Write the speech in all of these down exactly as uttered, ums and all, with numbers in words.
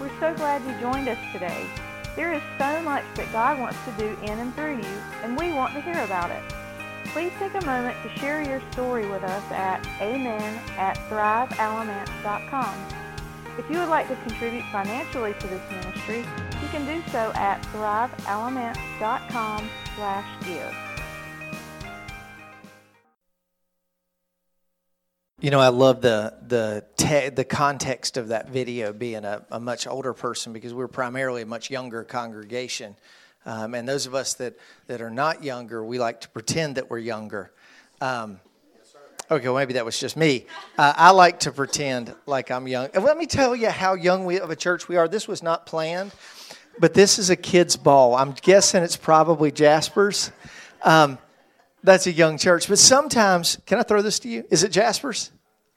We're so glad you joined us today. There is so much that God wants to do in and through you, and we want to hear about it. Please take a moment to share your story with us at amen at thrive alamance dot com. If you would like to contribute financially to this ministry, you can do so at thrive alamance dot com slash give. You know, I love the the te- the context of that video being a, a much older person, because we're primarily a much younger congregation. Um, and those of us that, that are not younger, we like to pretend that we're younger. Um, okay, well, maybe that was just me. Uh, I like to pretend like I'm young. And let me tell you how young we of a church we are. This was not planned, but this is a kid's ball. I'm guessing it's probably Jasper's. Um, that's a young church. But sometimes, can I throw this to you? Is it Jasper's?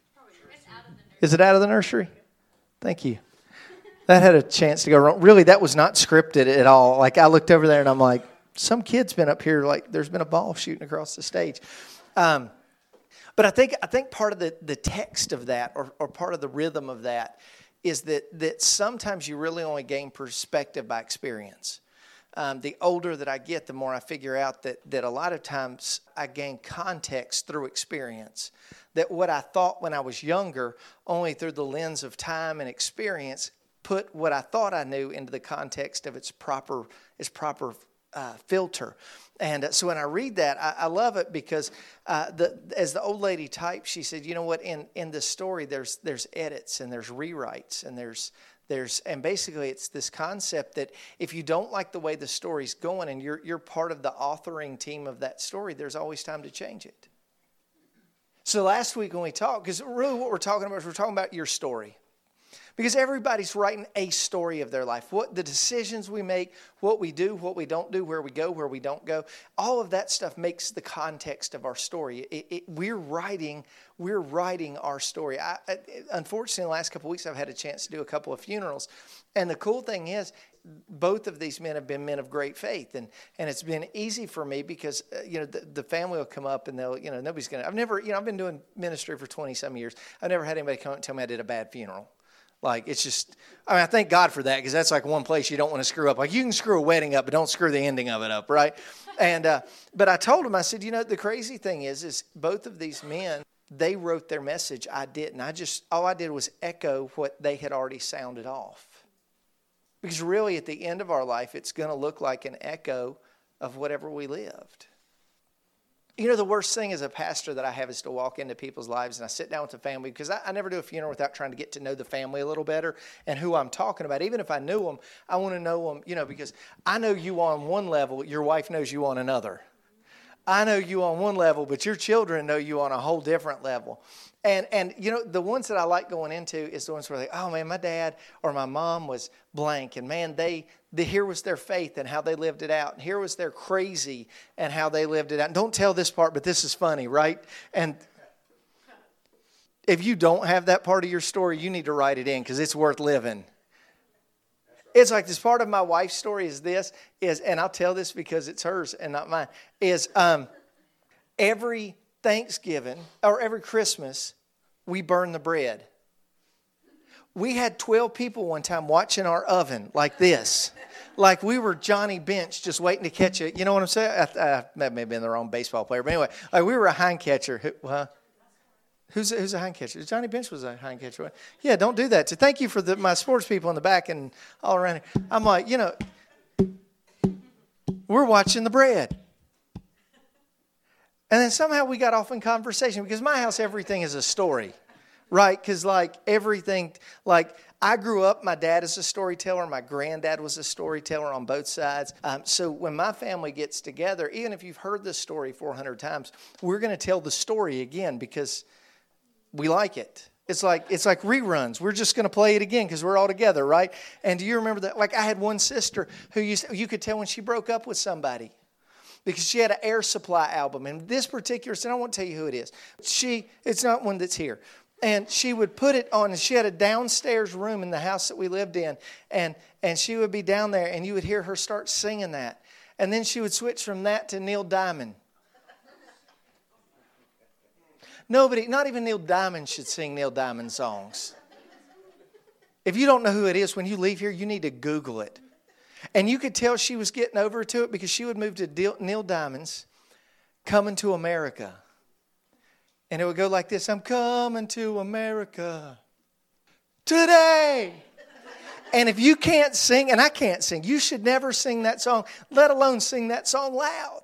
Is it out of the nursery? Thank you. That had a chance to go wrong. Really, that was not scripted at all. Like, I looked over there and I'm like, some kid's been up here, like there's been a ball shooting across the stage. Um, but I think I think part of the, the text of that, or, or part of the rhythm of that, is that, that sometimes you really only gain perspective by experience. Um, the older that I get, the more I figure out that, that a lot of times I gain context through experience. That what I thought when I was younger, only through the lens of time and experience, put what I thought I knew into the context of its proper its proper uh, filter. And uh, so when I read that, I, I love it because uh, the as the old lady typed, she said, you know what, in, in this story, there's there's edits and there's rewrites and there's there's and basically it's this concept that if you don't like the way the story's going and you're you're part of the authoring team of that story, there's always time to change it. So last week when we talked, because really what we're talking about is we're talking about your story. Because everybody's writing a story of their life. What the decisions we make, what we do, what we don't do, where we go, where we don't go, all of that stuff makes the context of our story. It, it, we're writing, we're writing our story. I, I, unfortunately, in the last couple of weeks, I've had a chance to do a couple of funerals, and the cool thing is, both of these men have been men of great faith, and and it's been easy for me because uh, you know the, the family will come up and they'll you know nobody's gonna. I've never you know I've been doing ministry for twenty some years. I've never had anybody come up and tell me I did a bad funeral. Like, it's just, I mean, I thank God for that, because that's like one place you don't want to screw up. Like, you can screw a wedding up, but don't screw the ending of it up, right? And, uh, but I told him, I said, you know, the crazy thing is, is both of these men, they wrote their message. I didn't. I just, all I did was echo what they had already sounded off. Because really, at the end of our life, it's going to look like an echo of whatever we lived. You know, the worst thing as a pastor that I have is to walk into people's lives and I sit down with the family, because I, I never do a funeral without trying to get to know the family a little better and who I'm talking about. Even if I knew them, I want to know them, you know, because I know you on one level, your wife knows you on another. I know you on one level, but your children know you on a whole different level. And, and you know, the ones that I like going into is the ones where they, oh, man, my dad or my mom was blank. And, man, they, the, here was their faith and how they lived it out. And here was their crazy and how they lived it out. And don't tell this part, but this is funny, right? And if you don't have that part of your story, you need to write it in, because it's worth living. It's like this part of my wife's story is this, is, and I'll tell this because it's hers and not mine, is um, every Thanksgiving or every Christmas, we burn the bread. We had twelve people one time watching our oven like this. Like we were Johnny Bench just waiting to catch it. You know what I'm saying? I, I, that may have been the wrong baseball player. But anyway, like we were a hind catcher. Who, uh, who's, who's a hind catcher? Johnny Bench was a hind catcher. Yeah, don't do that. So thank you for the, my sports people in the back and all around here. I'm like, you know, we're watching the bread. And then somehow we got off in conversation, because my house, everything is a story, right? Because like everything, like I grew up, my dad is a storyteller. My granddad was a storyteller on both sides. Um, so when my family gets together, even if you've heard this story four hundred times, we're going to tell the story again because we like it. It's like it's like reruns. We're just going to play it again because we're all together, right? And do you remember that? Like I had one sister who used to, you could tell when she broke up with somebody, because she had an Air Supply album. And this particular, and I won't tell you who it is. She, it's not one that's here. And she would put it on, and she had a downstairs room in the house that we lived in. And, and she would be down there, and you would hear her start singing that. And then she would switch from that to Neil Diamond. Nobody, not even Neil Diamond should sing Neil Diamond songs. If you don't know who it is, when you leave here, you need to Google it. And you could tell she was getting over to it because she would move to Neil Diamond's Coming to America. And it would go like this. I'm coming to America today. And if you can't sing, and I can't sing, you should never sing that song, let alone sing that song loud.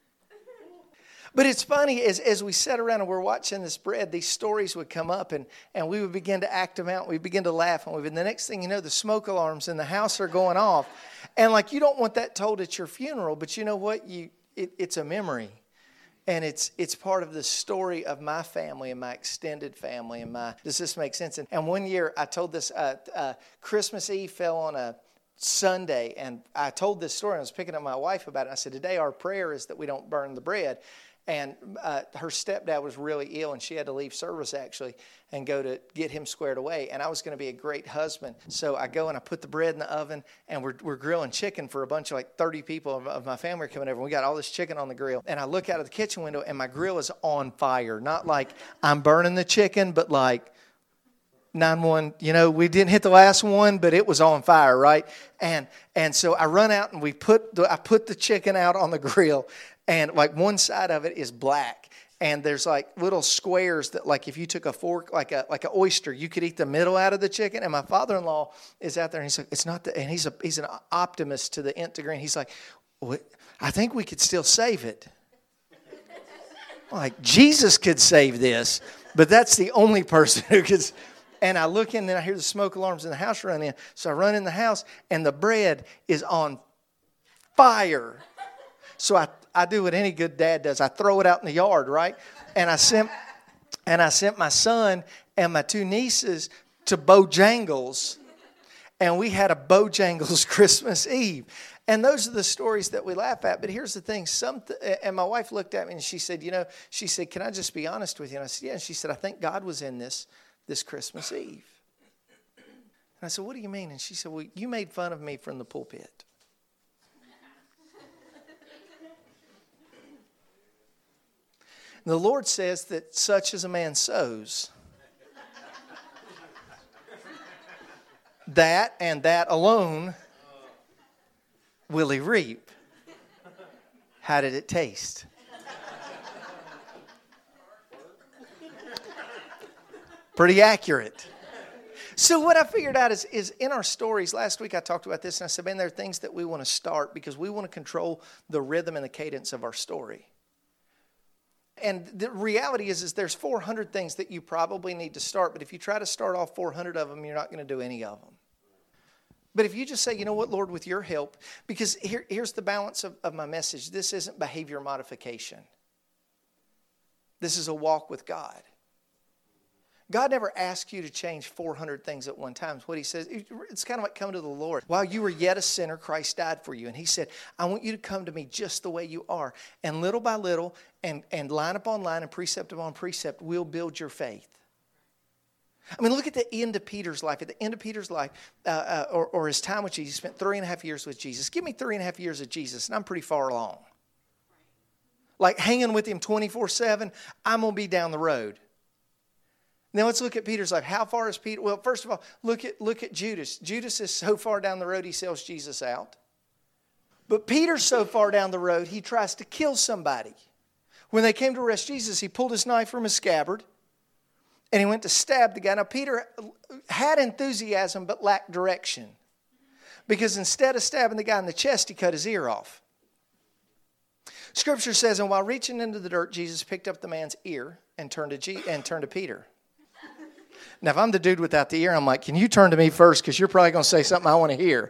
But it's funny, as, as we sat around and we're watching this bread, these stories would come up, and, and we would begin to act them out. We'd begin to laugh. And, we, and the next thing you know, the smoke alarms in the house are going off. And like, you don't want that told at your funeral, but you know what? You it, it's a memory. And it's it's part of the story of my family and my extended family. And my does this make sense? And, and one year I told this, uh, uh, Christmas Eve fell on a Sunday. And I told this story. And I was picking up my wife about it. And I said, today our prayer is that we don't burn the bread. And uh, her stepdad was really ill, and she had to leave service, actually, and go to get him squared away. And I was going to be a great husband. So I go and I put the bread in the oven, and we're we're grilling chicken for a bunch of like thirty people of, of my family are coming over. And we got all this chicken on the grill. And I look out of the kitchen window, and my grill is on fire. Not like I'm burning the chicken, but like nine one, you know, we didn't hit the last one, but it was on fire, right? And and so I run out, and we put the, I put the chicken out on the grill. And like one side of it is black, and there's like little squares that, like, if you took a fork, like a like an oyster, you could eat the middle out of the chicken. And my father-in-law is out there, and he's like, "It's not the," and he's a he's an optimist to the nth degree. And he's like, well, "I think we could still save it." I'm like, Jesus could save this, but that's the only person who could. And I look in, and I hear the smoke alarms in the house run in. So I run in the house, and the bread is on fire. So I. I do what any good dad does. I throw it out in the yard, right? And I sent and I sent my son and my two nieces to Bojangles, and we had a Bojangles Christmas Eve. And those are the stories that we laugh at. But here's the thing. Some and my wife looked at me and she said, you know, she said, can I just be honest with you? And I said, yeah. And she said, I think God was in this this Christmas Eve. And I said, what do you mean? And she said, well, you made fun of me from the pulpit. The Lord says that such as a man sows, that and that alone will he reap. How did it taste? Pretty accurate. So what I figured out is, is in our stories, last week I talked about this, and I said, man, there are things that we want to start because we want to control the rhythm and the cadence of our story. And the reality is, is there's four hundred things that you probably need to start. But if you try to start off four hundred of them, you're not going to do any of them. But if you just say, you know what, Lord, with your help, because here, here's the balance of, of my message. This isn't behavior modification. This is a walk with God. God never asks you to change four hundred things at one time. It's what he says. It's kind of like coming to the Lord. While you were yet a sinner, Christ died for you. And he said, I want you to come to me just the way you are. And little by little, and, and line upon line, and precept upon precept, we'll build your faith. I mean, look at the end of Peter's life. At the end of Peter's life, uh, uh, or, or his time with Jesus, he spent three and a half years with Jesus. Give me three and a half years of Jesus, and I'm pretty far along. Like hanging with him twenty-four seven, I'm going to be down the road. Now let's look at Peter's life. How far is Peter? Well, first of all, look at look at Judas. Judas is so far down the road, he sells Jesus out. But Peter's so far down the road, he tries to kill somebody. When they came to arrest Jesus, he pulled his knife from his scabbard, and he went to stab the guy. Now, Peter had enthusiasm but lacked direction, because instead of stabbing the guy in the chest, he cut his ear off. Scripture says, and while reaching into the dirt, Jesus picked up the man's ear and turned to G- and turned to Peter. Now, if I'm the dude without the ear, I'm like, can you turn to me first? Because you're probably going to say something I want to hear.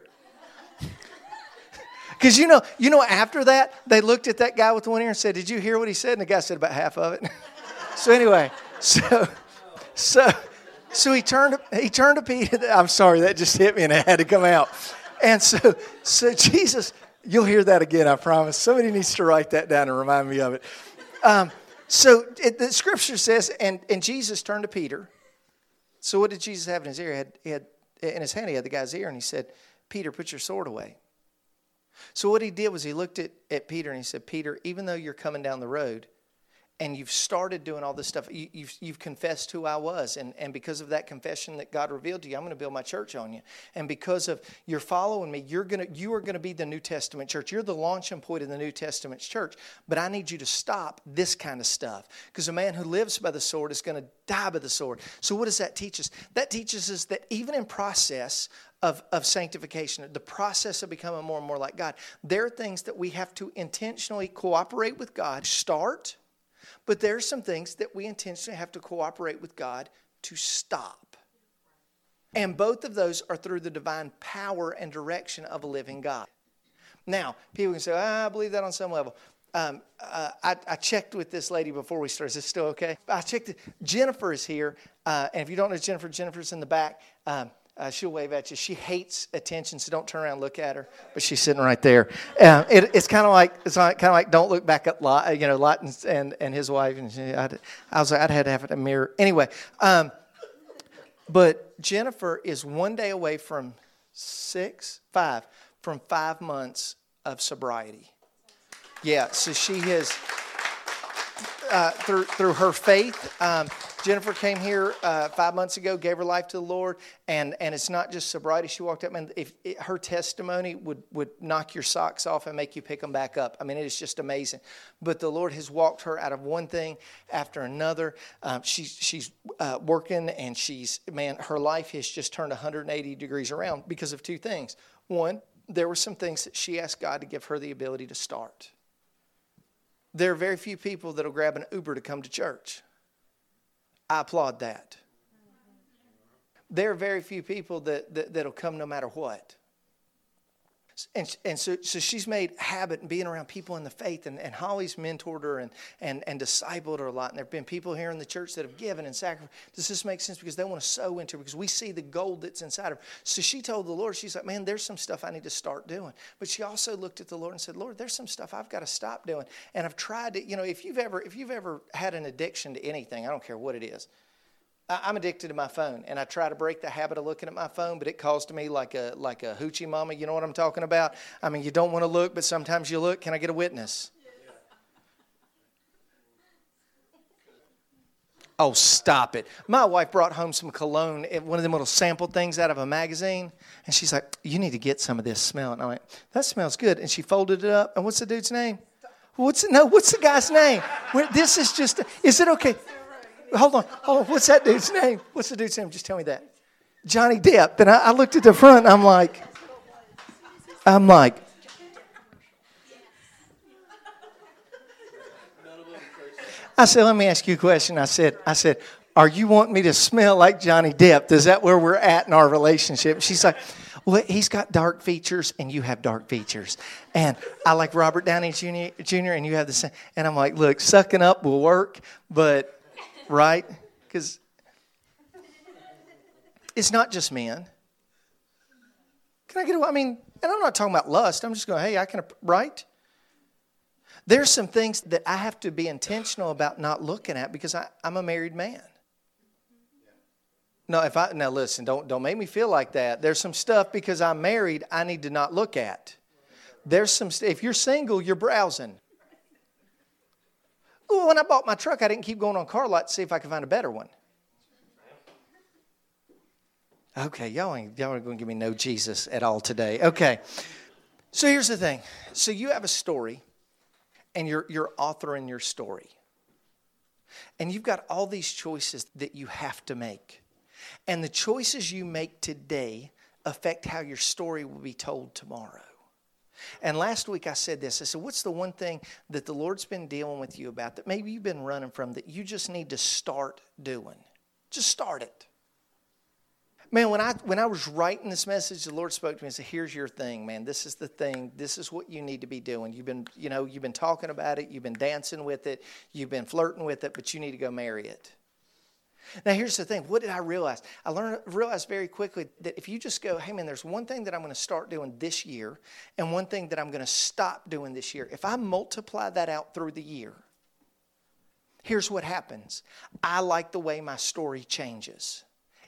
Because, you know, you know, after that, they looked at that guy with the one ear and said, did you hear what he said? And the guy said about half of it. So anyway, so so so he turned to, he turned to Peter. I'm sorry, that just hit me and it had to come out. And so so Jesus, you'll hear that again, I promise. Somebody needs to write that down and remind me of it. Um, so it, the scripture says, and, and Jesus turned to Peter. So what did Jesus have in his ear? He had, he had in his hand, he had the guy's ear, and he said, Peter, put your sword away. So what he did was he looked at, at Peter and he said, Peter, even though you're coming down the road and you've started doing all this stuff. You, you've, you've confessed who I was. And, and because of that confession that God revealed to you, I'm going to build my church on you. And because of you're following me, you're gonna, you are going to be the New Testament church. You're the launching point of the New Testament church. But I need you to stop this kind of stuff. Because a man who lives by the sword is going to die by the sword. So what does that teach us? That teaches us that even in process of, of sanctification, the process of becoming more and more like God, there are things that we have to intentionally cooperate with God, start. But there are some things that we intentionally have to cooperate with God to stop. And both of those are through the divine power and direction of a living God. Now, people can say, ah, I believe that on some level. Um, uh, I, I checked with this lady before we started. Is this still okay? I checked it. Jennifer is here. Uh, and if you don't know Jennifer, Jennifer's in the back. Um, Uh, she'll wave at you. She hates attention, so don't turn around and look at her. But she's sitting right there. Uh, it, it's kind of like it's kind of like don't look back at Lot, you know, Lot and and, and his wife. And she, I'd, I was like, I'd had to have a mirror anyway. Um, but Jennifer is one day away from six, five, from five months of sobriety. Yeah, so she has uh, through through her faith. Um, Jennifer came here uh, five months ago, gave her life to the Lord, and, and it's not just sobriety. She walked up, and if it, her testimony would, would knock your socks off and make you pick them back up. I mean, it is just amazing. But the Lord has walked her out of one thing after another. Um, she's she's uh, working, and she's, man, her life has just turned one hundred eighty degrees around because of two things. One, there were some things that she asked God to give her the ability to start. There are very few people that will grab an Uber to come to church. I applaud that. There are very few people that, that, that'll come no matter what. And, and so, so she's made habit in being around people in the faith, and, and Holly's mentored her and, and, and discipled her a lot. And there have been people here in the church that have given and sacrificed. Does this make sense? Because they want to sow into her, because we see the gold that's inside of her. So she told the Lord, she's like, man, there's some stuff I need to start doing. But she also looked at the Lord and said, Lord, there's some stuff I've got to stop doing. And I've tried to, you know, if you've ever, if you've ever had an addiction to anything, I don't care what it is. I'm addicted to my phone, and I try to break the habit of looking at my phone, but it calls to me like a like a hoochie mama. You know what I'm talking about? I mean, you don't want to look, but sometimes you look. Can I get a witness? Oh, stop it. My wife brought home some cologne, one of them little sample things out of a magazine, and she's like, you need to get some of this smell. And I went, that smells good. And she folded it up, and what's the dude's name? What's No, what's the guy's name? This is just, is it okay? Hold on, hold on. What's that dude's name? What's the dude's name? Just tell me that. Johnny Depp. And I, I looked at the front. I'm like, I'm like, I said, let me ask you a question. I said, I said, are you wanting me to smell like Johnny Depp? Is that where we're at in our relationship? She's like, well, he's got dark features and you have dark features. And I like Robert Downey Junior Junior and you have the same. And I'm like, look, sucking up will work, but... Right? Because it's not just men. Can I get away? I mean, and I'm not talking about lust. I'm just going, hey, I can, right? There's some things that I have to be intentional about not looking at because I, I'm a married man. No, if I now listen, don't don't make me feel like that. There's some stuff because I'm married I need to not look at. There's some if you're single, you're browsing. Well, when I bought my truck, I didn't keep going on car lot to see if I could find a better one. Okay, y'all ain't, y'all aren't going to give me no Jesus at all today. Okay, so here's the thing. So you have a story, and you're you're authoring your story. And you've got all these choices that you have to make. And the choices you make today affect how your story will be told tomorrow. And last week I said this. I said, what's the one thing that the Lord's been dealing with you about that maybe you've been running from that you just need to start doing? Just start it. Man, when I when I was writing this message, the Lord spoke to me and said, here's your thing, man. This is the thing. This is what you need to be doing. You've been, you know, you've been talking about it. You've been dancing with it. You've been flirting with it, but you need to go marry it. Now, here's the thing. What did I realize? I learned realized very quickly that if you just go, hey, man, there's one thing that I'm going to start doing this year and one thing that I'm going to stop doing this year. If I multiply that out through the year, here's what happens. I like the way my story changes.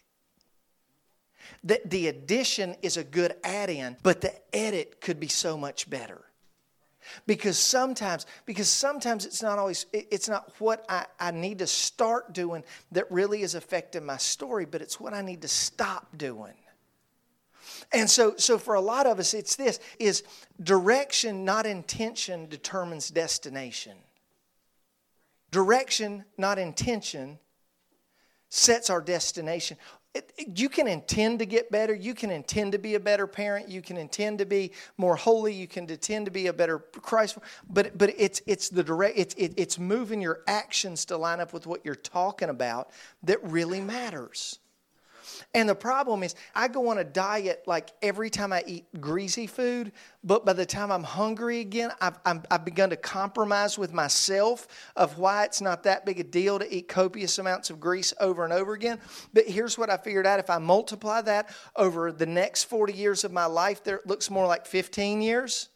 The, the addition is a good add-in, but the edit could be so much better. Because sometimes, because sometimes it's not always, it's not what I, I need to start doing that really is affecting my story, but it's what I need to stop doing. And so, so for a lot of us, it's this, is direction, not intention, determines destination. Direction, not intention, sets our destination. It, it, you can intend to get better. You can intend to be a better parent. You can intend to be more holy. You can intend to be a better Christ. But but it's it's the direct. It's it, it's moving your actions to line up with what you're talking about that really matters. And the problem is, I go on a diet like every time I eat greasy food, but by the time I'm hungry again, I've, I'm, I've begun to compromise with myself of why it's not that big a deal to eat copious amounts of grease over and over again. But here's what I figured out. If I multiply that over the next forty years of my life, there it looks more like fifteen years.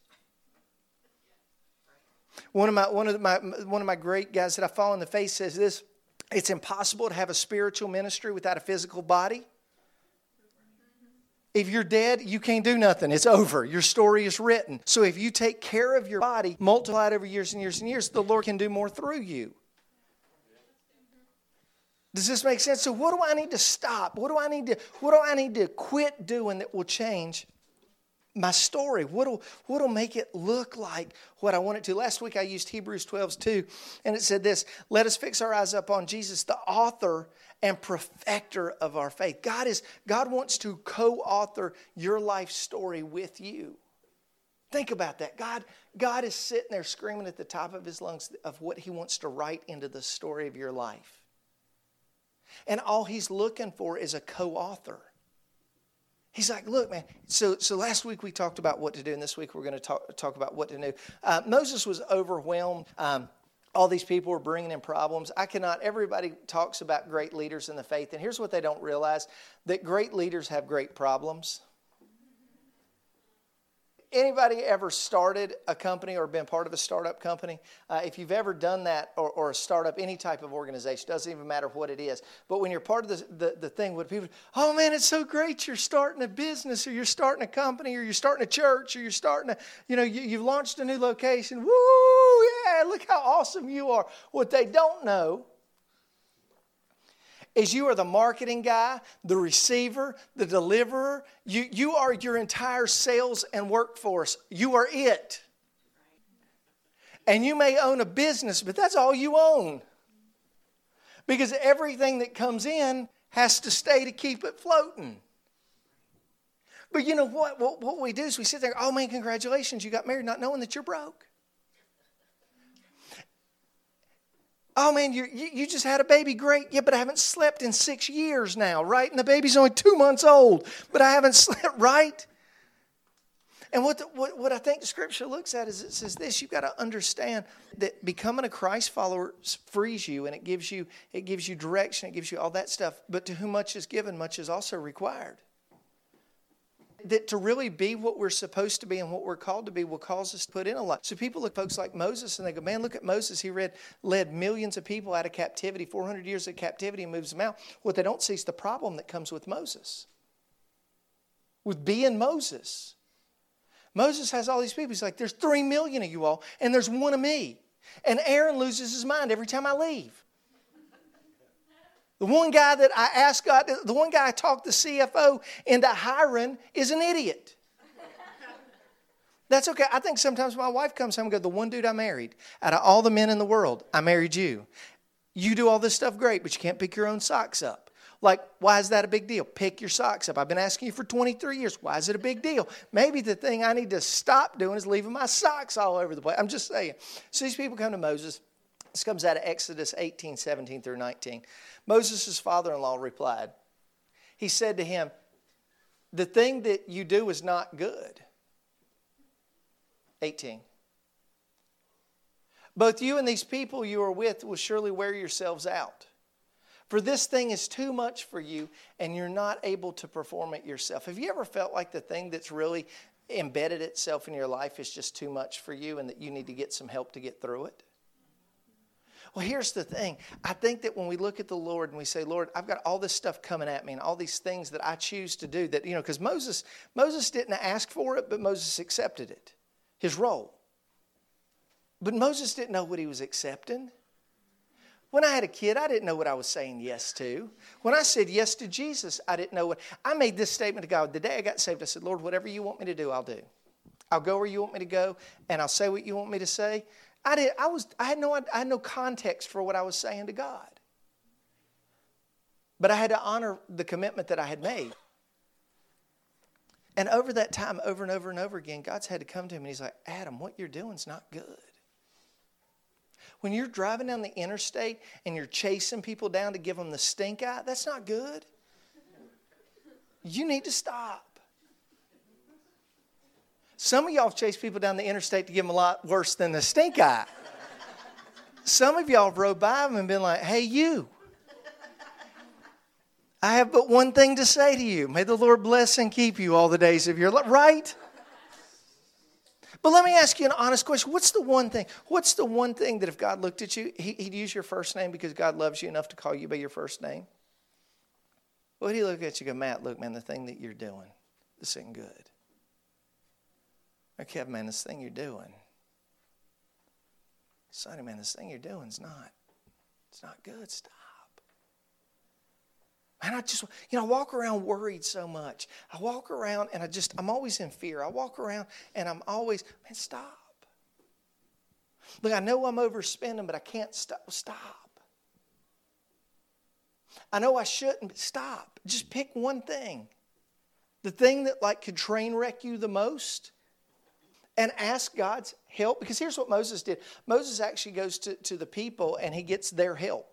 One of my one of my one of my great guys that I follow in the faith says this: it's impossible to have a spiritual ministry without a physical body. If you're dead, you can't do nothing. It's over. Your story is written. So if you take care of your body, multiply it over years and years and years, the Lord can do more through you. Does this make sense? So what do I need to stop? What do I need to, what do I need to quit doing that will change my story? What'll, what'll make it look like what I want it to? Last week I used Hebrews twelve two, and it said this: let us fix our eyes up on Jesus, the author and perfecter of our faith. God is God wants to co-author your life story with you. Think about that. God, God is sitting there screaming at the top of his lungs of what he wants to write into the story of your life. And all he's looking for is a co-author. He's like, look, man, so so last week we talked about what to do, and this week we're going to talk, talk about what to do. Uh, Moses was overwhelmed. Um, all these people were bringing in problems. I cannot, everybody talks about great leaders in the faith, and here's what they don't realize, that great leaders have great problems. Anybody ever started a company or been part of a startup company? Uh, if you've ever done that, or, or a startup, any type of organization, doesn't even matter what it is. But when you're part of the, the, the thing, what people, oh man, it's so great you're starting a business, or you're starting a company, or you're starting a church, or you're starting a, you know, you, you've launched a new location. Woo, yeah, look how awesome you are. What they don't know is you are the marketing guy, the receiver, the deliverer. You, you are your entire sales and workforce. You are it. And you may own a business, but that's all you own. Because everything that comes in has to stay to keep it floating. But you know what? What, what we do is we sit there, oh man, congratulations, you got married, not knowing that you're broke. Oh, man, you you just had a baby. Great. Yeah, but I haven't slept in six years now, right? And the baby's only two months old, but I haven't slept, right? And what, the, what what I think the Scripture looks at is it says this: you've got to understand that becoming a Christ follower frees you, and it gives you it gives you direction, it gives you all that stuff. But to whom much is given, much is also required. That to really be what we're supposed to be and what we're called to be will cause us to put in a lot. So people look at folks like Moses and they go, man, look at Moses. He read, led millions of people out of captivity, four hundred years of captivity, and moves them out. What they don't see is the problem that comes with Moses. With being Moses. Moses has all these people. He's like, there's three million of you all, and there's one of me. And Aaron loses his mind every time I leave. The one guy that I asked God, the one guy I talked the C F O into hiring is an idiot. That's okay. I think sometimes my wife comes home and goes, the one dude I married, out of all the men in the world, I married you. You do all this stuff great, but you can't pick your own socks up. Like, why is that a big deal? Pick your socks up. I've been asking you for twenty-three years. Why is it a big deal? Maybe the thing I need to stop doing is leaving my socks all over the place. I'm just saying. So these people come to Moses. This comes out of Exodus eighteen, seventeen through nineteen. Moses' father-in-law replied. He said to him, the thing that you do is not good. eighteen. Both you and these people you are with will surely wear yourselves out. For this thing is too much for you, and you're not able to perform it yourself. Have you ever felt like the thing that's really embedded itself in your life is just too much for you and that you need to get some help to get through it? Well, here's the thing. I think that when we look at the Lord and we say, Lord, I've got all this stuff coming at me and all these things that I choose to do that, you know, because Moses, Moses didn't ask for it, but Moses accepted it, his role. But Moses didn't know what he was accepting. When I had a kid, I didn't know what I was saying yes to. When I said yes to Jesus, I didn't know what. I made this statement to God. The day I got saved, I said, Lord, whatever you want me to do, I'll do. I'll go where you want me to go, and I'll say what you want me to say. I did. I was. I had no. I had no context for what I was saying to God. But I had to honor the commitment that I had made. And over that time, over and over and over again, God's had to come to him, and he's like, Adam, what you're doing is not good. When you're driving down the interstate and you're chasing people down to give them the stink eye, that's not good. You need to stop. Some of y'all have chased people down the interstate to give them a lot worse than the stink eye. Some of y'all have rode by them and been like, hey, you. I have but one thing to say to you. May the Lord bless and keep you all the days of your life. Right? But let me ask you an honest question. What's the one thing? What's the one thing that if God looked at you, he, he'd use your first name because God loves you enough to call you by your first name? What would he look at you and go, Matt, look, man, the thing that you're doing, this ain't good. Or Kevin, man, this thing you're doing. Sonny, man, this thing you're doing is not, it's not good. Stop. Man, I just, you know, I walk around worried so much. I walk around and I just, I'm always in fear. I walk around and I'm always, man, stop. Look, I know I'm overspending, but I can't stop. Stop. I know I shouldn't, but stop. Just pick one thing. The thing that like could train wreck you the most. And ask God's help. Because here's what Moses did. Moses actually goes to, to the people and he gets their help.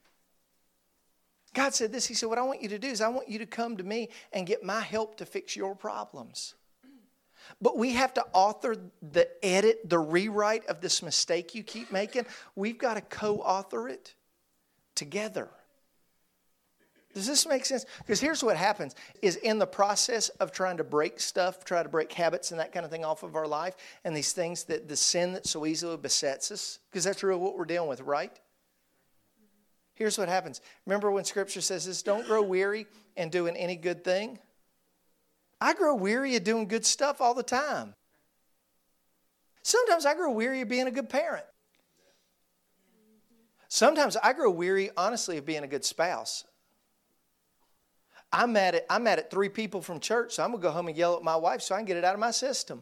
God said this. He said, what I want you to do is I want you to come to me and get my help to fix your problems. But we have to author the edit, the rewrite of this mistake you keep making. We've got to co-author it together. Does this make sense? Because here's what happens is in the process of trying to break stuff, try to break habits and that kind of thing off of our life, and these things that the sin that so easily besets us, because that's really what we're dealing with, right? Here's what happens. Remember when Scripture says this, don't grow weary in doing any good thing? I grow weary of doing good stuff all the time. Sometimes I grow weary of being a good parent. Sometimes I grow weary, honestly, of being a good spouse. I'm mad at, I'm mad at three people from church, so I'm going to go home and yell at my wife so I can get it out of my system.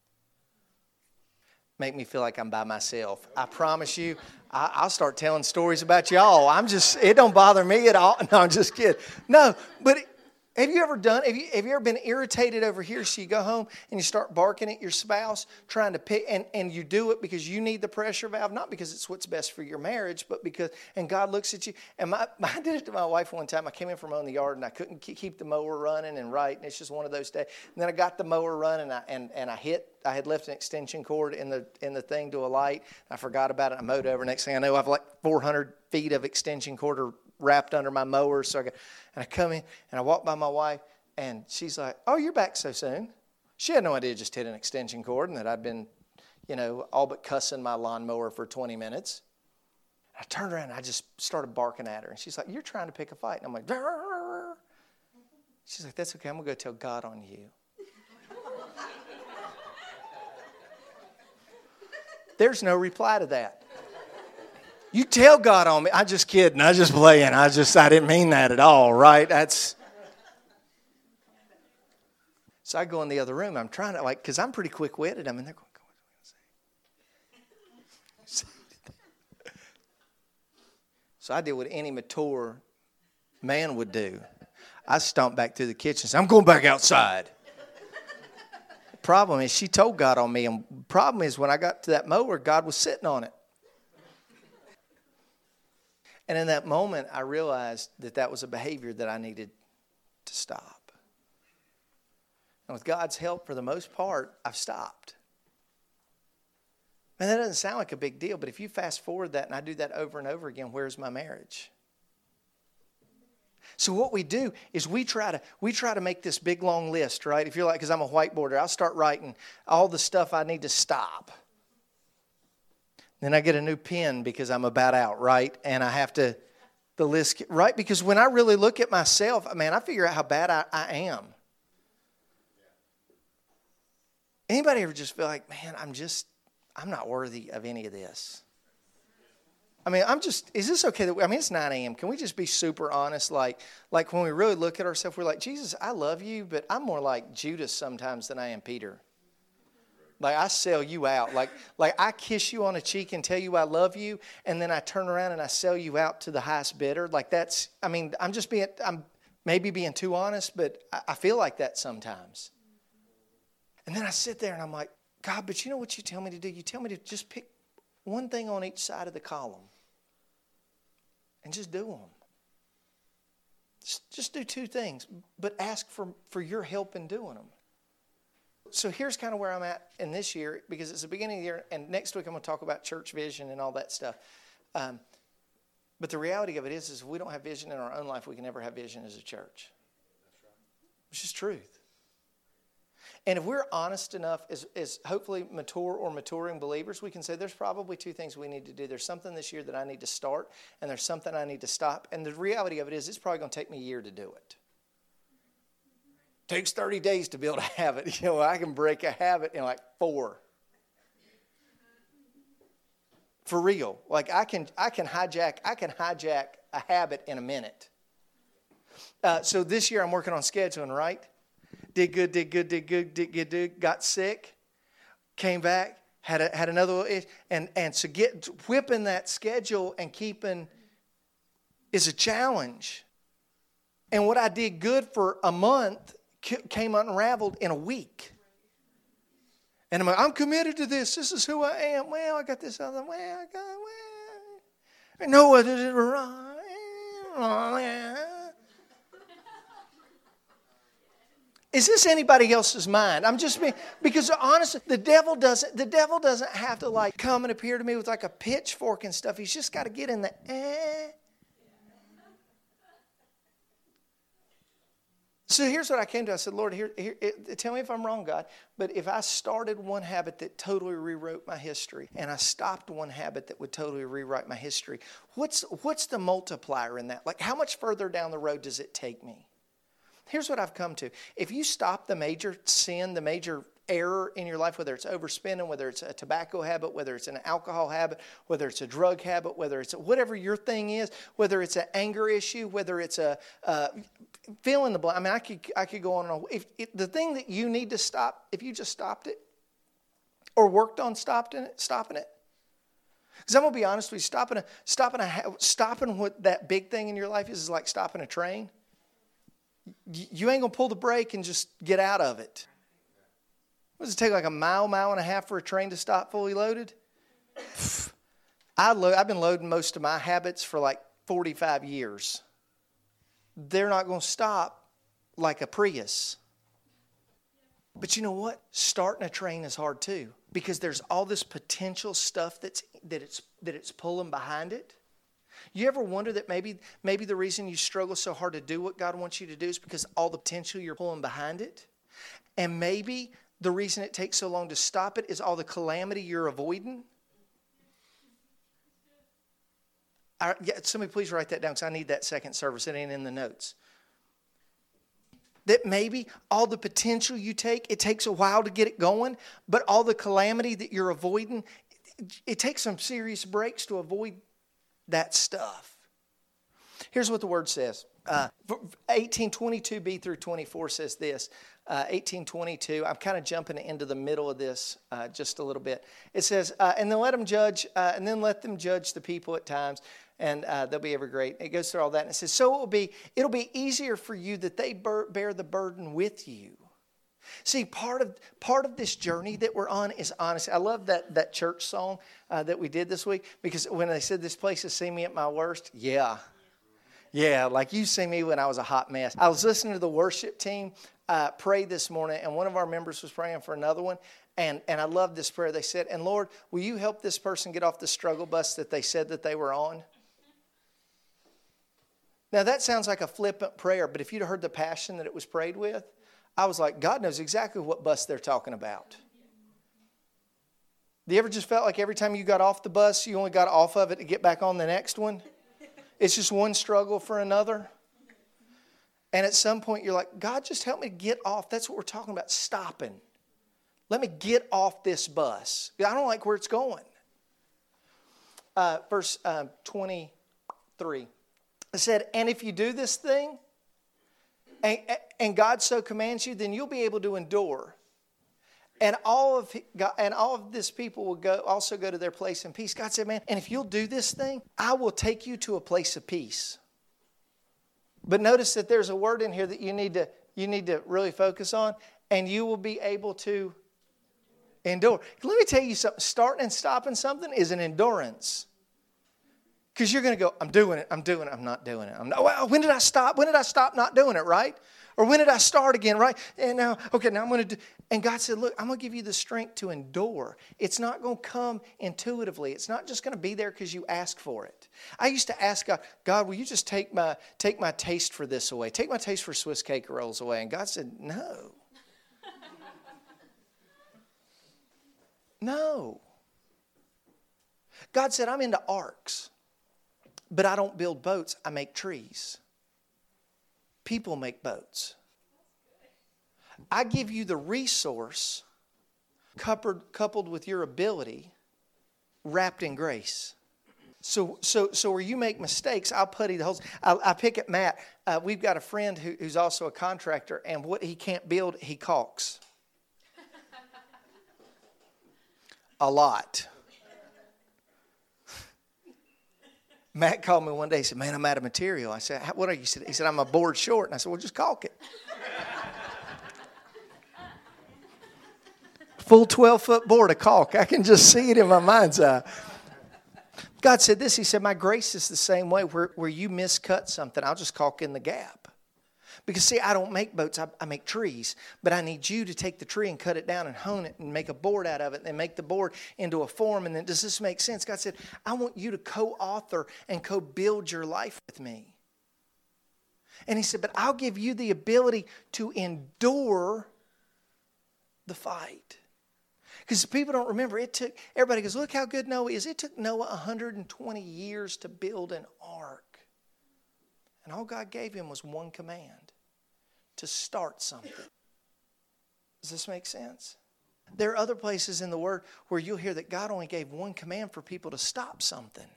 Make me feel like I'm by myself. I promise you, I, I'll start telling stories about y'all. I'm just, it don't bother me at all. No, I'm just kidding. No, but it, have you ever done, have you, have you ever been irritated over here so you go home and you start barking at your spouse, trying to pick, and, and you do it because you need the pressure valve, not because it's what's best for your marriage, but because, and God looks at you. And my, I did it to my wife one time. I came in from mowing the yard and I couldn't keep the mower running and right, and it's just one of those days. And then I got the mower running and I, and, and I hit, I had left an extension cord in the in the thing to a light. I forgot about it. I mowed over. Next thing I know, I have like four hundred feet of extension cord wrapped under my mower. So I got, and I come in and I walk by my wife and she's like, "Oh, you're back so soon." She had no idea I just hit an extension cord and that I'd been, you know, all but cussing my lawnmower for twenty minutes. I turned around and I just started barking at her. And she's like, "You're trying to pick a fight." And I'm like, "Rrr." She's like, "That's okay. I'm going to go tell God on you." There's no reply to that. You tell God on me. I'm just kidding. I was just playing. I just, I didn't mean that at all, right? That's. So I go in the other room. I'm trying to, like, because I'm pretty quick-witted. I mean, they're going, what are we going to say? So I did what any mature man would do. I stomped back to the kitchen and said, "I'm going back outside." Problem is, she told God on me, and the problem is when I got to that mower, God was sitting on it. And in that moment, I realized that that was a behavior that I needed to stop. And with God's help, for the most part, I've stopped. And that doesn't sound like a big deal, but if you fast forward that and I do that over and over again, where's my marriage? So what we do is we try to we try to make this big long list, right? If you're like, because I'm a whiteboarder, I'll start writing all the stuff I need to stop. Then I get a new pen because I'm about out, right? And I have to, the list, right? Because when I really look at myself, man, I figure out how bad I, I am. Anybody ever just feel like, man, I'm just, I'm not worthy of any of this. I mean, I'm just, is this okay? That we, I mean, it's nine a.m. Can we just be super honest? Like, like when we really look at ourselves, we're like, Jesus, I love you, but I'm more like Judas sometimes than I am Peter. Like, I sell you out. Like, like I kiss you on the cheek and tell you I love you, and then I turn around and I sell you out to the highest bidder. Like, that's, I mean, I'm just being, I'm maybe being too honest, but I, I feel like that sometimes. And then I sit there and I'm like, God, but you know what you tell me to do? You tell me to just pick one thing on each side of the column. And just do them. Just, just do two things, but ask for, for your help in doing them. So here's kind of where I'm at in this year, because it's the beginning of the year, and next week I'm going to talk about church vision and all that stuff. Um, but the reality of it is, is if we don't have vision in our own life, we can never have vision as a church. That's right. It's just truth. And if we're honest enough as, as hopefully mature or maturing believers, we can say there's probably two things we need to do. There's something this year that I need to start, and there's something I need to stop. And the reality of it is it's probably going to take me a year to do it. It takes thirty days to build a habit. You know, I can break a habit in like four. For real. Like I can I can hijack, I can hijack a habit in a minute. Uh, so this year I'm working on scheduling, right? Did good, did good, did good, did good, did, got sick, came back, had a, had another, and and so get whipping that schedule and keeping is a challenge. And what I did good for a month came unraveled in a week. And I'm like, I'm committed to this. This is who I am. Well, I got this other. Well, I got well. I know what is right. Is this anybody else's mind? I'm just being, because honestly, the devil doesn't, the devil doesn't have to like come and appear to me with like a pitchfork and stuff. He's just got to get in the eh. So here's what I came to. I said, Lord, here, here, it, tell me if I'm wrong, God. But if I started one habit that totally rewrote my history, and I stopped one habit that would totally rewrite my history, what's what's the multiplier in that? Like, how much further down the road does it take me? Here's what I've come to. If you stop the major sin, the major error in your life, whether it's overspending, whether it's a tobacco habit, whether it's an alcohol habit, whether it's a drug habit, whether it's a, whatever your thing is, whether it's an anger issue, whether it's a uh, fill in the blank. I mean, I could I could go on and on. If, if the thing that you need to stop, if you just stopped it or worked on stopping it, stopping it. Because I'm gonna be honest with you, stopping a stopping a stopping what that big thing in your life is is like stopping a train. You ain't going to pull the brake and just get out of it. What does it take, like a mile, mile and a half for a train to stop fully loaded? I lo- I've been loading most of my habits for like forty-five years. They're not going to stop like a Prius. But you know what? Starting a train is hard too, because there's all this potential stuff that's that it's that it's pulling behind it. You ever wonder that maybe maybe the reason you struggle so hard to do what God wants you to do is because all the potential you're pulling behind it? And maybe the reason it takes so long to stop it is all the calamity you're avoiding? I, yeah, somebody please write that down, because I need that second service. It ain't in the notes. That maybe all the potential you take, it takes a while to get it going, but all the calamity that you're avoiding, it, it takes some serious breaks to avoid that stuff. Here's what the word says. Uh, eighteen twenty-two b through twenty-four says this. Uh, eighteen twenty-two, I'm kind of jumping into the middle of this uh, just a little bit. It says, uh, and then let them judge, uh, and then let them judge the people at times, and uh, they'll be ever great. It goes through all that, and it says, so it will be, it'll be easier for you that they bear the burden with you. See, part of part of this journey that we're on is honesty. I love that that church song uh, that we did this week, because when they said this place has seen me at my worst, yeah. Yeah, like you see me when I was a hot mess. I was listening to the worship team uh, pray this morning, and one of our members was praying for another one, and, and I love this prayer. They said, and Lord, will you help this person get off the struggle bus that they said that they were on? Now, that sounds like a flippant prayer, but if you'd heard the passion that it was prayed with, I was like, God knows exactly what bus they're talking about. Do you ever just felt like every time you got off the bus, you only got off of it to get back on the next one? It's just one struggle for another. And at some point, you're like, God, just help me get off. That's what we're talking about, stopping. Let me get off this bus. I don't like where it's going. Uh, verse uh, twenty-three. It said, and if you do this thing, and, and God so commands you, then you'll be able to endure. And all of God, and all of this people will go also go to their place in peace. God said, man, and if you'll do this thing, I will take you to a place of peace. But notice that there's a word in here that you need to you need to really focus on, and you will be able to endure. Let me tell you something. Starting and stopping something is an endurance. Because you're going to go, I'm doing it, I'm doing it, I'm not doing it. I'm not, well, when did I stop? When did I stop not doing it, right? Or when did I start again, right? And now, okay, now I'm going to do. And God said, look, I'm going to give you the strength to endure. It's not going to come intuitively. It's not just going to be there because you ask for it. I used to ask God, God, will you just take my take my taste for this away? Take my taste for Swiss cake rolls away. And God said, no. No. God said, I'm into arcs. But I don't build boats, I make trees. People make boats. I give you the resource coupled, coupled with your ability, wrapped in grace. So, so, so where you make mistakes, I'll putty the holes. I, I pick at Matt. Uh, we've got a friend who, who's also a contractor, and what he can't build, he caulks. A lot. Matt called me one day. He said, man, I'm out of material. I said, what are you? He said, I'm a board short. And I said, well, just caulk it. Full twelve-foot board of caulk. I can just see it in my mind's eye. God said this. He said, my grace is the same way. Where, where you miscut something, I'll just caulk in the gap. Because, see, I don't make boats. I, I make trees. But I need you to take the tree and cut it down and hone it and make a board out of it and make the board into a form. And then, does this make sense? God said, I want you to co-author and co-build your life with me. And he said, but I'll give you the ability to endure the fight. Because people don't remember, it took, everybody goes, look how good Noah is. It took Noah one hundred twenty years to build an ark. And all God gave him was one command, to start something. Does this make sense? There are other places in the Word where you'll hear that God only gave one command for people to stop something.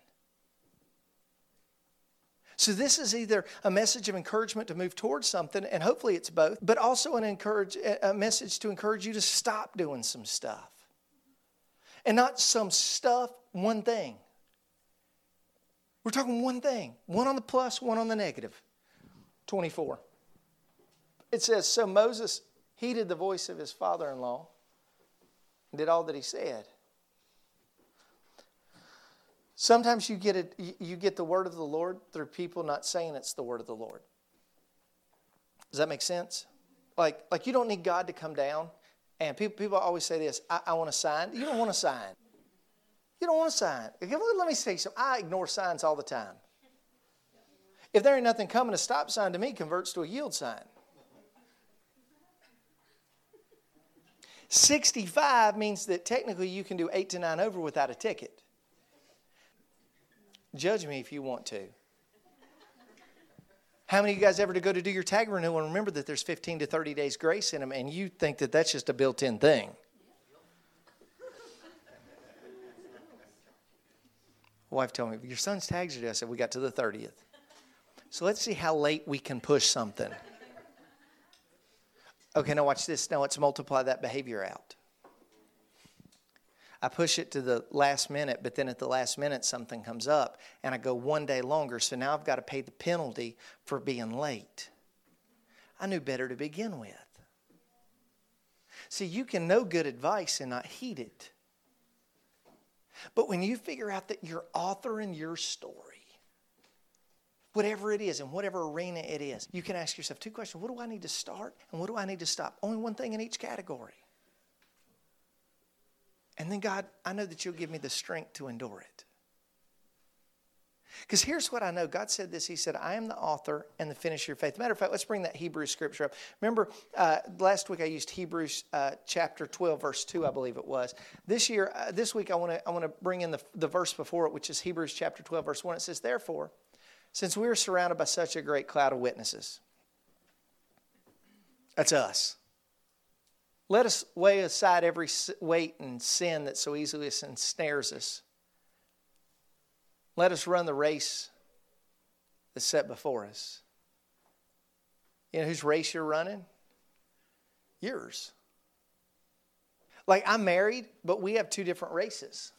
So this is either a message of encouragement to move towards something, and hopefully it's both, but also an encourage, a message to encourage you to stop doing some stuff. And not some stuff, one thing. We're talking one thing. One on the plus, one on the negative. twenty-four. It says, so Moses heeded the voice of his father-in-law and did all that he said. Sometimes you get it, you get the word of the Lord through people not saying it's the word of the Lord. Does that make sense? Like, like you don't need God to come down. And people, people always say this, I, I want a sign. You don't want a sign. You don't want a sign. Let me say something. I ignore signs all the time. If there ain't nothing coming, a stop sign to me converts to a yield sign. sixty-five means that technically you can do eight to nine over without a ticket. Judge me if you want to. How many of you guys ever to go to do your tag renewal and remember that there's fifteen to thirty days grace in them and you think that that's just a built-in thing? Wife told me, your son's tags are due. I said, we got to the thirtieth. So let's see how late we can push something. Okay, now watch this. Now let's multiply that behavior out. I push it to the last minute, but then at the last minute something comes up and I go one day longer. So now I've got to pay the penalty for being late. I knew better to begin with. See, you can know good advice and not heed it. But when you figure out that you're authoring your story, whatever it is, in whatever arena it is, you can ask yourself two questions. What do I need to start and what do I need to stop? Only one thing in each category. And then, God, I know that you'll give me the strength to endure it. Because here's what I know. God said this. He said, I am the author and the finisher of faith. Matter of fact, let's bring that Hebrews scripture up. Remember, uh, last week I used Hebrews uh, chapter twelve, verse two, I believe it was. This year, uh, this week, I want to I want to bring in the, the verse before it, which is Hebrews chapter twelve, verse one. It says, therefore, since we are surrounded by such a great cloud of witnesses, that's us. Let us lay aside every weight and sin that so easily ensnares us. Let us run the race that's set before us. You know whose race you're running? Yours. Like, I'm married, but we have two different races.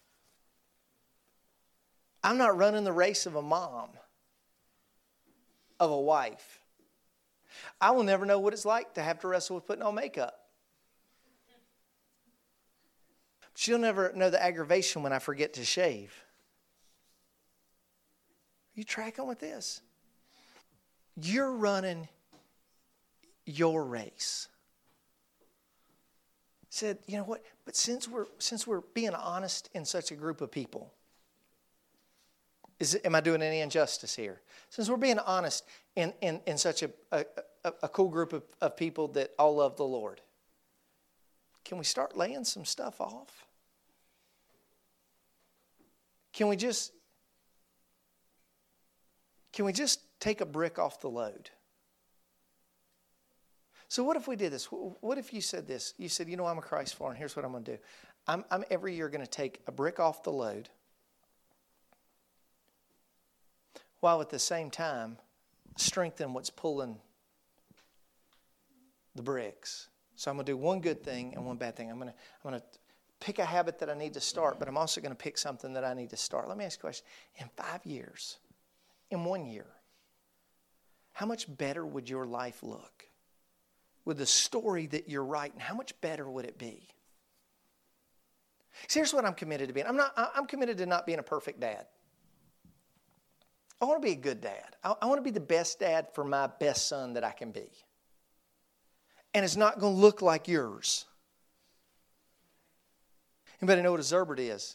I'm not running the race of a mom, of a wife. I will never know what it's like to have to wrestle with putting on makeup. She'll never know the aggravation when I forget to shave. Are you tracking with this? You're running your race. Said, you know what? But since we're since we're being honest in such a group of people, is it, am I doing any injustice here? Since we're being honest in, in, in such a, a, a, a cool group of, of people that all love the Lord, can we start laying some stuff off? Can we just can we just take a brick off the load? So what if we did this? What if you said this? You said, you know, I'm a Christ follower, and here's what I'm going to do. I'm, I'm every year going to take a brick off the load, while at the same time strengthen what's pulling the bricks. So I'm going to do one good thing and one bad thing. I'm going to I'm going to pick a habit that I need to start, but I'm also going to pick something that I need to start. Let me ask you a question. In five years, in one year, how much better would your life look? With the story that you're writing, how much better would it be? See, here's what I'm committed to being. I'm not. I'm committed to not being a perfect dad. I want to be a good dad. I, I want to be the best dad for my best son that I can be. And it's not going to look like yours. Anybody know what a Zerbert is?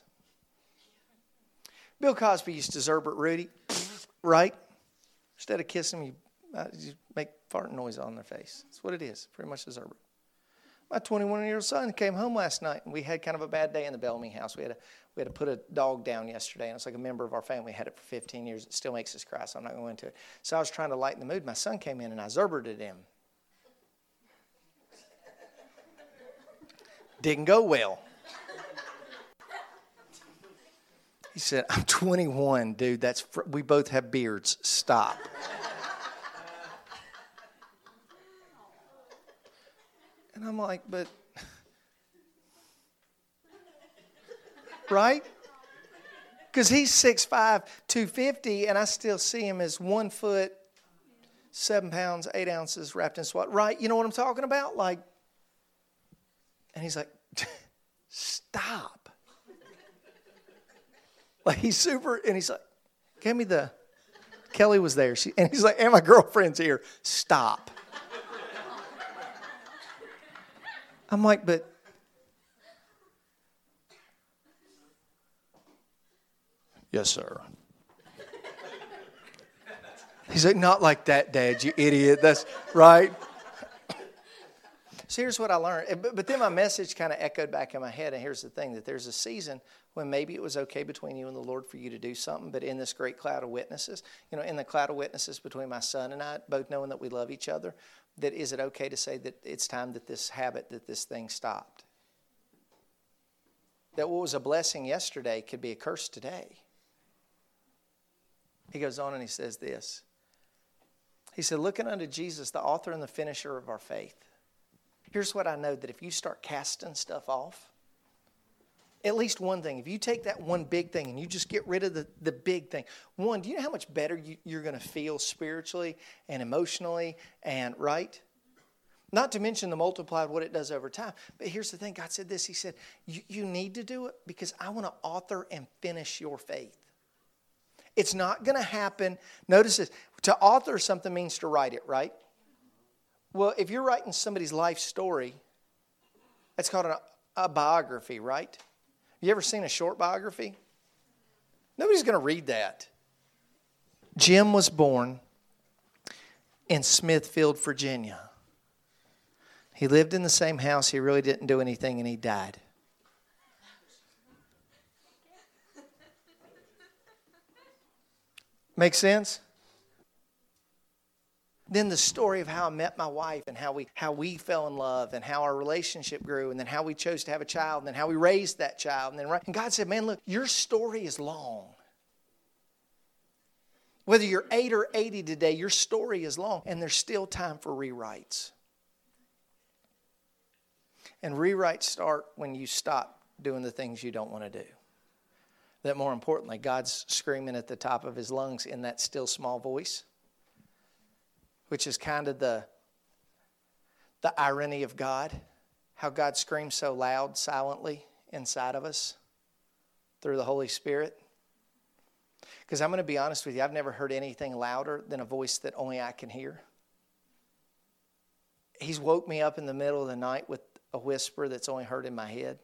Bill Cosby used to Zerbert Rudy, right? Instead of kissing him, you, uh, you make farting noise on their face. That's what it is, pretty much a Zerbert. My twenty-one-year-old son came home last night, and we had kind of a bad day in the Bellamy house. We had to, we had to put a dog down yesterday, and it's like a member of our family had it for fifteen years. It still makes us cry, so I'm not going to go into it. So I was trying to lighten the mood. My son came in, and I Zerberted him. Didn't go well. He said, I'm twenty-one, dude. That's fr- we both have beards. Stop. And I'm like, but, right? Because he's six five, two fifty, and I still see him as one foot, seven pounds, eight ounces wrapped in SWAT. Right? You know what I'm talking about? Like, and he's like, stop. Like, he's super, and he's like, give me the, Kelly was there. She, and he's like, and my girlfriend's here. Stop. I'm like, but yes, sir. He's like, not like that, Dad, you idiot. That's right. So here's what I learned. But, but then my message kind of echoed back in my head. And here's the thing, that there's a season when maybe it was okay between you and the Lord for you to do something. But in this great cloud of witnesses, you know, in the cloud of witnesses between my son and I, both knowing that we love each other, that is it okay to say that it's time that this habit, that this thing stopped? That what was a blessing yesterday could be a curse today. He goes on and he says this. He said, looking unto Jesus, the author and the finisher of our faith. Here's what I know, that if you start casting stuff off, at least one thing, if you take that one big thing and you just get rid of the, the big thing, one, do you know how much better you, you're going to feel spiritually and emotionally and right? Not to mention the multiplied, what it does over time. But here's the thing, God said this, he said, you, you need to do it because I want to author and finish your faith. It's not going to happen. Notice this, to author something means to write it, right? Well, if you're writing somebody's life story, that's called a, a biography, right? You ever seen a short biography? Nobody's going to read that. Jim was born in Smithfield, Virginia. He lived in the same house. He really didn't do anything, and he died. Make sense? Then the story of how I met my wife and how we how we fell in love and how our relationship grew and then how we chose to have a child and then how we raised that child. And then and God said, man, look, your story is long. Whether you're eight or eighty today, your story is long and there's still time for rewrites. And rewrites start when you stop doing the things you don't want to do. That more importantly, God's screaming at the top of his lungs in that still small voice, which is kind of the, the irony of God, how God screams so loud, silently inside of us through the Holy Spirit. Because I'm going to be honest with you, I've never heard anything louder than a voice that only I can hear. He's woke me up in the middle of the night with a whisper that's only heard in my head.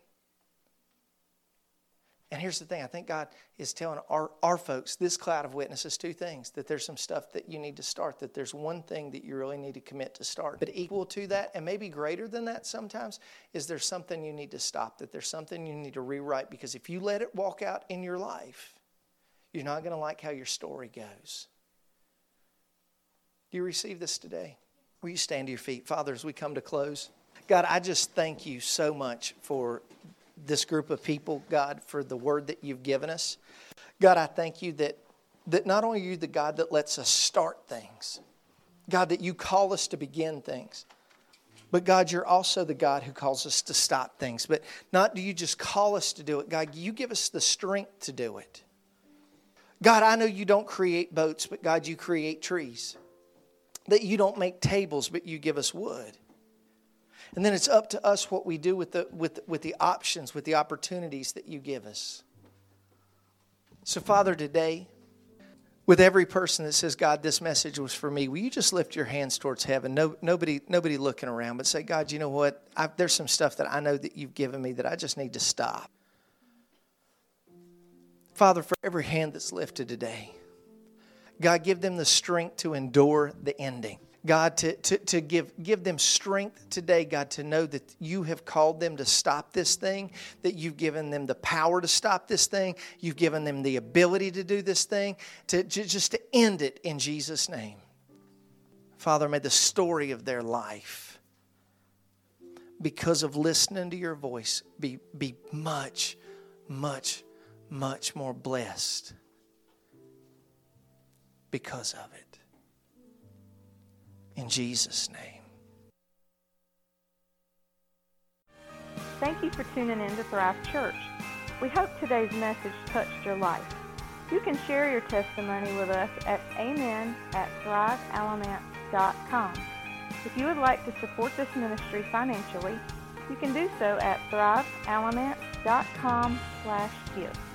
And here's the thing, I think God is telling our, our folks, this cloud of witnesses, two things. That there's some stuff that you need to start. That there's one thing that you really need to commit to start. But equal to that, and maybe greater than that sometimes, is there's something you need to stop. That there's something you need to rewrite. Because if you let it walk out in your life, you're not going to like how your story goes. Do you receive this today? Will you stand to your feet? Father, as we come to close. God, I just thank you so much for this group of people, God, for the word that you've given us. God, I thank you that, that not only are you the God that lets us start things, God, that you call us to begin things, but God, you're also the God who calls us to stop things. But not do you just call us to do it, God, you give us the strength to do it. God, I know you don't create boats, but God, you create trees. That you don't make tables, but you give us wood. And then it's up to us what we do with the with with the options, with the opportunities that you give us. So, Father, today, with every person that says, God, this message was for me, will you just lift your hands towards heaven? No, nobody, nobody looking around, but say, God, you know what? I, there's some stuff that I know that you've given me that I just need to stop. Father, for every hand that's lifted today, God, give them the strength to endure the ending. God, to, to, to give, give them strength today, God, to know that you have called them to stop this thing, that you've given them the power to stop this thing, you've given them the ability to do this thing, to, to just to end it in Jesus' name. Father, may the story of their life, because of listening to your voice, be, be much, much, much more blessed because of it. In Jesus' name. Thank you for tuning in to Thrive Church. We hope today's message touched your life. You can share your testimony with us at amen at thrive alamance dot com. If you would like to support this ministry financially, you can do so at thrive alamance dot com slash give.